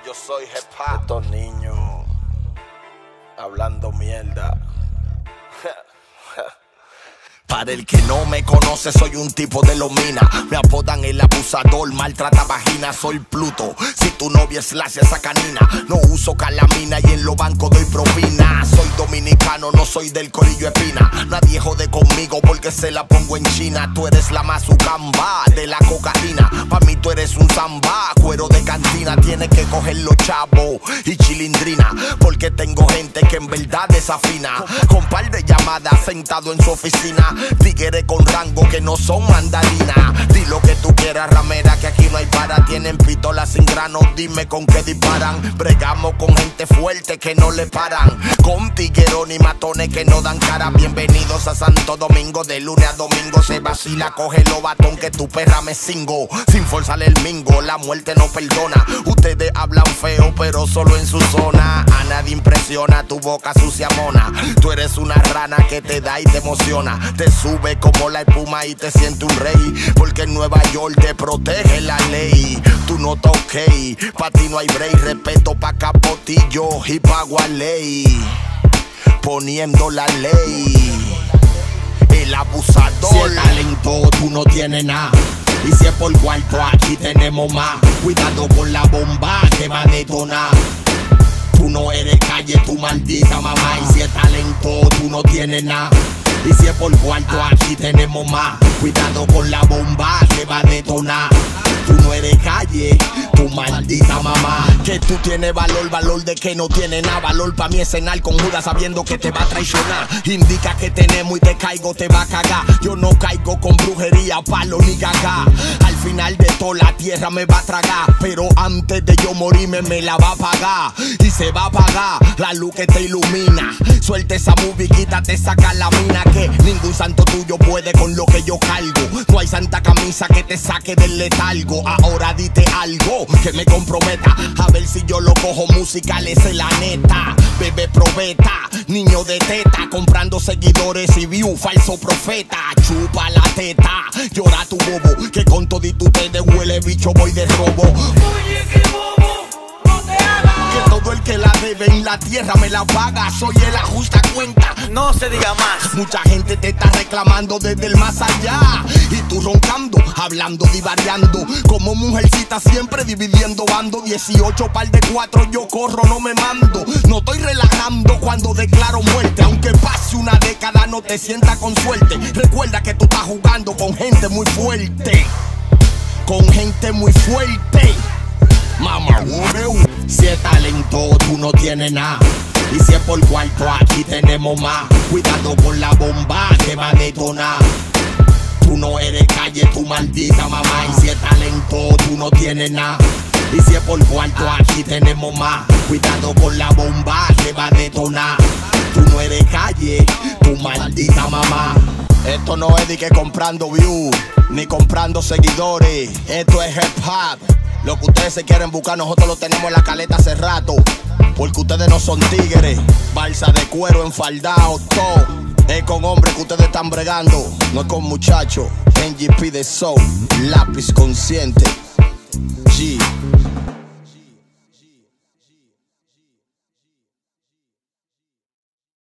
Yo soy hip-hop. Estos niños hablando mierda. Para el que no me conoce, soy un tipo de los minas. Me apodan el abusador, maltrata vagina. Soy Pluto, si tu novia es lacia esa canina. No uso calamina y en los bancos doy propina. Soy dominicano, no soy del corillo espina. Nadie jode conmigo porque se la pongo en China. Tú eres la mazucamba de la cocaína. Pa' mí tú eres un zamba, cuero de cantina. Tienes que coger los chavos y chilindrina, porque tengo gente que en verdad desafina. Con par de llamadas sentado en su oficina. Tigres con rango que no son mandarinas. Di lo que tú quieras, ramera, que aquí no hay para. Tienen pistolas sin grano, dime con qué disparan. Bregamos con gente fuerte que no le paran, con tigueros y matones que no dan cara. Bienvenidos a Santo Domingo, de lunes a domingo. Se vacila, coge lo batón que tu perra me cingo. Sin forzarle el mingo, la muerte no perdona. Ustedes hablan feo, pero solo en su zona. A nadie impresiona tu boca sucia mona. Tú eres una rana que te da y te emociona. Te sube como la espuma y te siente un rey, porque en Nueva York te protege la ley. Tú no estás ok, pa' ti no hay break. Respeto pa' Capotillo y pa' Gualey, poniendo la ley. El abusador. Si es talento tú no tienes nada, y si es por cuarto aquí tenemos más. Cuidado con la bomba que va a detonar. Tú no eres calle, tu maldita mamá. Y si es talento tú no tienes nada, y si es por cuarto aquí tenemos más. Cuidado con la bomba que va a detonar. Tú no eres calle, tu maldita mamá. Que tú tienes valor, valor de que no tiene nada. Valor pa' mí es cenar con Judas sabiendo que te va a traicionar. Indica que tenemos y te caigo, te va a cagar. Yo no caigo con brujería, palo ni gaga. Al final de toda la tierra me va a tragar, pero antes de yo morirme me la va a pagar. Y se va a apagar la luz que te ilumina. Suelta esa movie, quítate, saca la mina. Que ningún santo tuyo puede con lo que yo cargo. No hay santa camisa que te saque del letargo. Ahora dite algo que me comprometa, a ver si yo lo cojo musical, esa es la neta. Bebé probeta, niño de teta, comprando seguidores y views, falso profeta. Chupa la teta, llora tu bobo, que con todito ustedes huele bicho voy de robo. Oye, qué bobo, no te hagas. Que todo el que la debe en la tierra me la paga. Soy el ajusta cuenta, No se diga más. mucha gente te está reclamando desde el más allá, y tú roncando, hablando, divariando. Como mujercita siempre dividiendo bando. 18 par de 4 yo corro, no me mando. No estoy relajando cuando declaro muerte. Aunque pase una década no te sientas con suerte. Recuerda que tú estás jugando con gente muy fuerte, con gente muy fuerte. Mamá, si es talento tú no tienes nada, y si es por cuarto aquí tenemos más. Cuidado con la bomba que va a detonar. Tú no eres calle, tu maldita mamá. Y si es talento tú no tienes nada, y si es por cuarto aquí tenemos más. Cuidado con la bomba que va a detonar. Tú no eres calle, tu maldita mamá. Esto no es de que comprando views, ni comprando seguidores. Esto es hip hop. Lo que ustedes se quieren buscar, nosotros lo tenemos en la caleta hace rato. Porque ustedes no son tigres, balsa de cuero enfaldado, todo. Es con hombres que ustedes están bregando, no es con muchachos. NGP de Soul, lápiz consciente. G.